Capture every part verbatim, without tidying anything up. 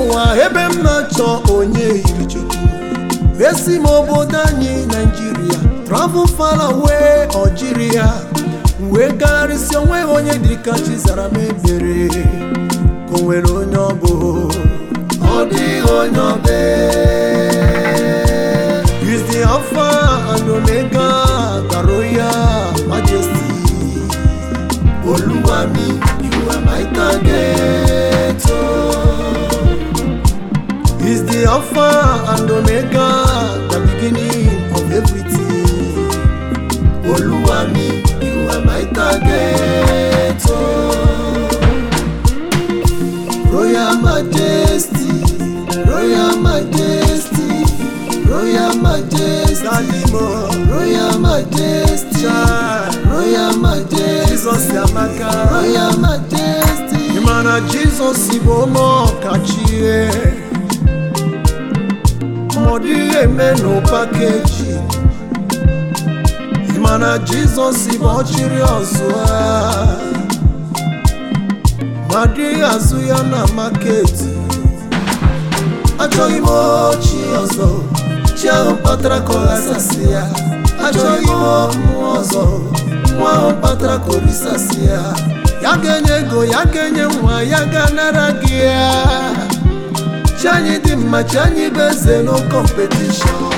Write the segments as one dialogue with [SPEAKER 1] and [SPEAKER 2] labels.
[SPEAKER 1] n'ụwa ebe m na-achọ onye yiri Chukwu. Esi m obodo anyị Nigeria travel far away Algeria, wee garịsịa onwe onye dịka Chizara m ebere ka o nwere onye ọ bụ ọ dịghị onye ọ bụ. He's the Alpha and Omega, the Royal Majesty. Oluwami, you are my target. He's the Alpha and Omega, the beginning of everything. Oluwami, you are my target. Royal Majesty, Royal Majesty, Royal Majesty, Royal Majesty, Royal Majesty, Jesus Yamaka, Royal Majesty. Imana Jesus Ibomo Kachie, Modi Emeno Package. Imana Jesus Ibochiri Ozwa, Madi Azuya na market. Acho imo chi ozo, chia patra kolasasia. Acho imo muozo, mwa patra korisasia. Yagenye go yagenye mwa yaganaragia. Chanyi dimma chanyi beze no competition.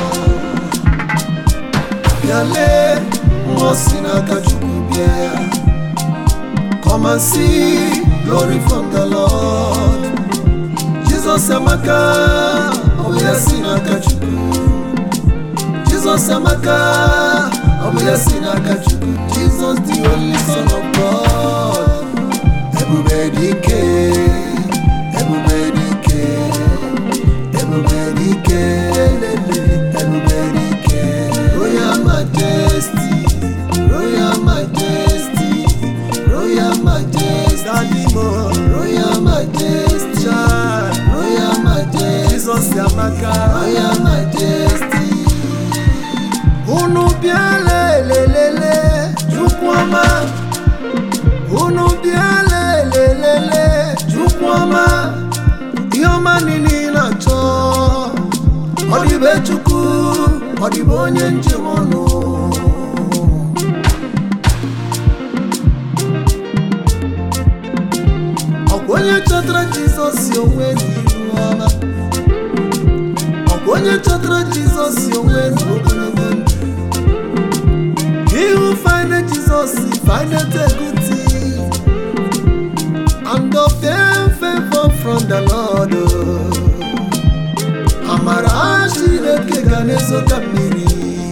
[SPEAKER 1] Yale mwosina kachukubia. Come and see glory from the Lord. Jesus Amaka, Obuya Sina Kachuku. Jesus Amaka, Obuya Sina Kachuku. Jesus the only Son of God. Everybody care, everybody care, everybody care, everybody care. Royal Majesty, Royal Majesty, Royal Majesty, Royal Majesty, Royal Majesty, Jesus Yamaka, Royal Majesty. Unu biale le le le, Chukwama. Unu biale le le le, Chukwama. Yoma nini na cho, Odibe Chukwu, Odibonye njemono. Onye chọtara Jesus onwe n'iruọma. Onye chọtara Jesus onwe n'ogologo ndụ. He who findeth Jesus findeth a good thing, and obtain favor from the Lord. Amara Chineke ga na-ezoga mmiri.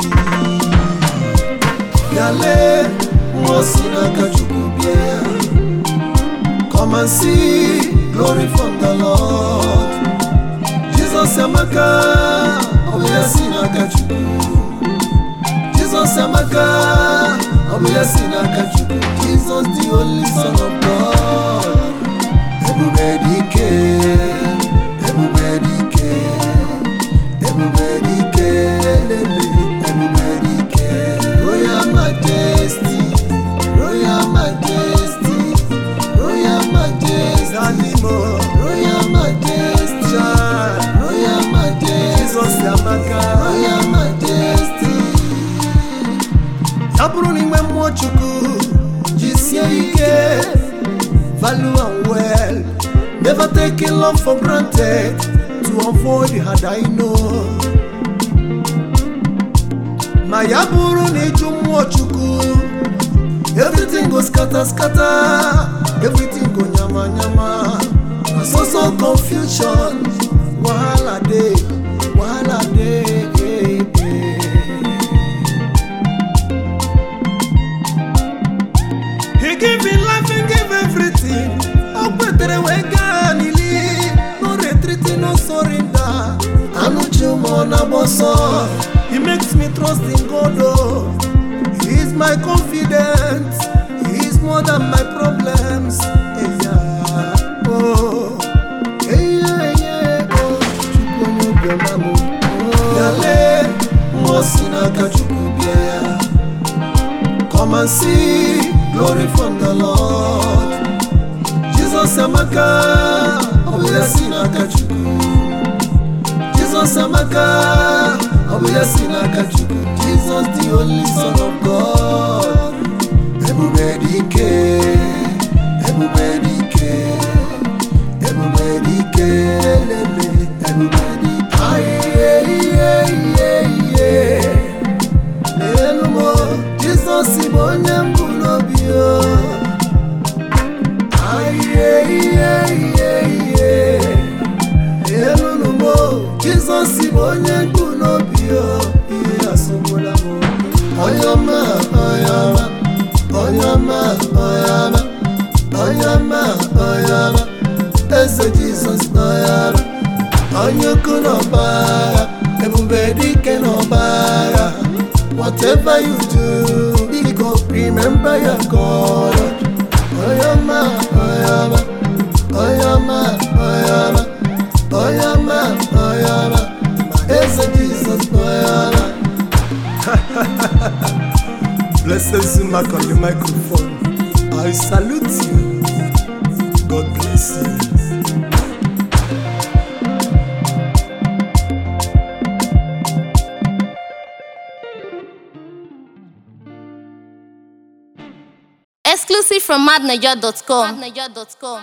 [SPEAKER 1] Yale nwosi n'aka Chukwu bịa. Come and see glory from the Lord. Jesus Amaka, Obuya Sina Kachuku. Jesus Amaka, Obuya Sina Kachuku. Jesus the only Son of God. Everybody care, everybody care, everybody care, everybody care. Royal Majesty, Royal Majesty, Royal Majesty, Royal Majesty, Royal Majesty, Jesus Yamaka, Royal Majesty. Yaburu ni mwe Chukwu, jisie ike, value and well. Never taking love for granted to avoid the hard I know. Ma yaburu ni jumu Chukwu. Everything goes scatter, scatter. Everything go nyama, nyama. So, so confusion. Wahala day, wahala day. He give me life and give everything. Oh, better way ganili. No retreat, no surrender. Anuchumo na boso. He makes me trust in God. Oh. He is my confidence. He is more than my problems. Hey, yeah. Oh, hey, yeah, yeah. Oh, Chukwuno Biamamu. Yale, Mosina Kachukubia. Come and see glory from the Lord. Jesus Amaka, Obuya Sina Kachuku. Jesus amaka, Obuya sinaka chuku. Jesus the only Son of God. Ebubedike, Ebubedike, Ebubedike, Ebubedike. Aye, aye, aye, Elumo, Jesus ibonye mbulobio. Aye, aye, aye, Elumo, Jesus ibonye mbulobio. Iyasungula mo. Oyama, oyama, oyama, oyama, oyama, oyama. Ese Jesus oyama. Onyoko no bara, Ebubedike no bara. Whatever you do, you go remember your God. Oyama, oyama, oyama, oyama, oyama, oyama. Ese Jesus oyama. Blessed Zumak on the microphone. I salute you. God bless you.
[SPEAKER 2] Exclusive from mad niger dot com.